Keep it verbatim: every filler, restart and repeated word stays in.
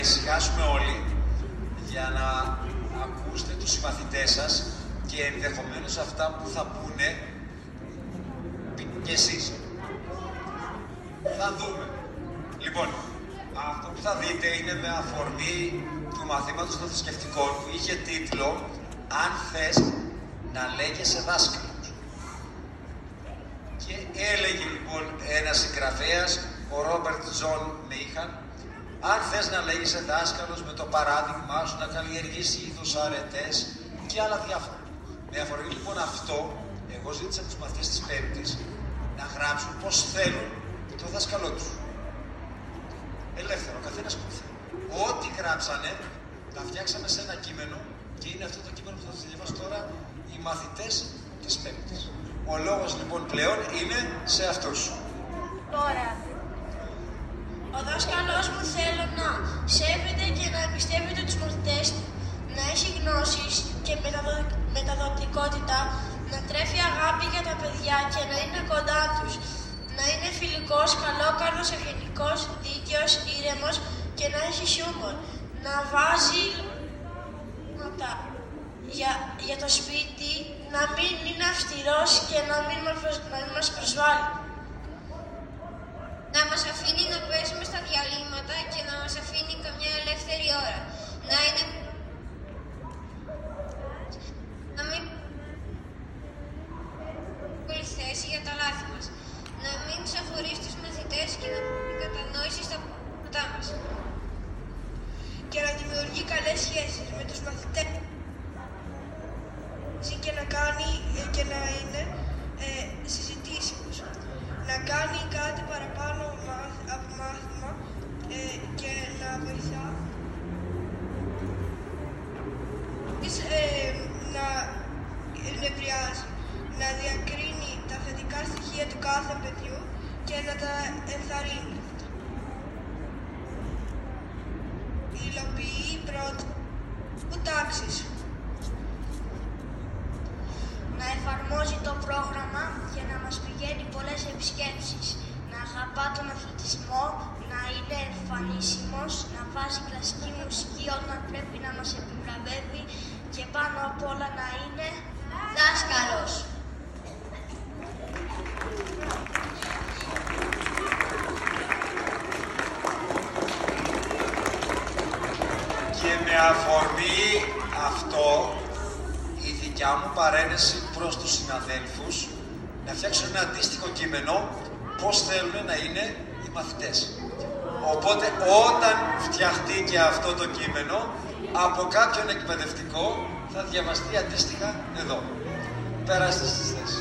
Ησυχάσουμε όλοι για να ακούσετε τους συμμαθητές σας και ενδεχομένως αυτά που θα πούνε και εσείς. Θα δούμε. Λοιπόν, αυτό που θα δείτε είναι με αφορμή του μαθήματος των θρησκευτικών που είχε τίτλο «Αν θες να λέγεσαι δάσκαλος». Και έλεγε λοιπόν ένας συγγραφέας, ο Ρόμπερτ Τζον Μίχαν, αν θες να λέγεσαι δάσκαλος με το παράδειγμά σου, να καλλιεργείς είδους αρετές και άλλα διάφορα. Με αφορμή λοιπόν αυτό, εγώ ζήτησα από τους μαθητές της Πέμπτης να γράψουν πώς θέλουν το δάσκαλό τους. Ελεύθερο, ο καθένας που θέλει. Ό,τι γράψανε, τα φτιάξαμε σε ένα κείμενο και είναι αυτό το κείμενο που θα σας διαβάσω τώρα οι μαθητές της Πέμπτης. Ο λόγος λοιπόν πλέον είναι σε αυτούς. Τώρα, ο δάσκαλός μου θέλω να σέβεται και να εμπιστεύεται τους μαθητές του, να έχει γνώσεις και μεταδο... μεταδοτικότητα, να τρέφει αγάπη για τα παιδιά και να είναι κοντά τους, να είναι φιλικός, καλόκαρδος, ευγενικός, δίκαιος, ήρεμος και να έχει χιούμορ, να βάζει νότα για, για το σπίτι, να μην είναι αυστηρός και να μην, μας, να μην μας προσβάλλει. Να μας αφήνει να παίζουμε στα διαλύματα και να μας αφήνει καμιά ελεύθερη ώρα. Να είναι... Να μην... πολύ θέση για τα λάθη μας. Να μην ξαχωρίσει τους μαθητές και να μην κατανόηση στα πράγματα μας. Και να δημιουργεί καλές σχέσεις με τους μαθητές και να κάνει και να είναι ε, συζητήσιμος. Να κάνει κάτι παραπάνω από μάθημα ε, και να βοηθά ε, να νευριάζει, να διακρίνει τα θετικά στοιχεία του κάθε παιδιού και να τα ενθαρρύνει. Υλοποιεί πρώτα που τάξεις. Να εφαρμόζει το πρόγραμμα για να μας πηγαίνει πολλές επισκέψεις, να αγαπά τον αθλητισμό, να είναι εμφανίσιμος, να βάζει κλασική μουσική όταν πρέπει να μας επιβραβεύει και πάνω απ' όλα να είναι δάσκαλος. Και με αφορμή αυτό, η δικιά μου παρένεση προς τους συναδέλφους να φτιάξουν ένα αντίστοιχο κείμενο πώς θέλουν να είναι οι μαθητές. Οπότε όταν φτιαχτεί και αυτό το κείμενο από κάποιον εκπαιδευτικό θα διαβαστεί αντίστοιχα εδώ. Περάστε στις θέσεις.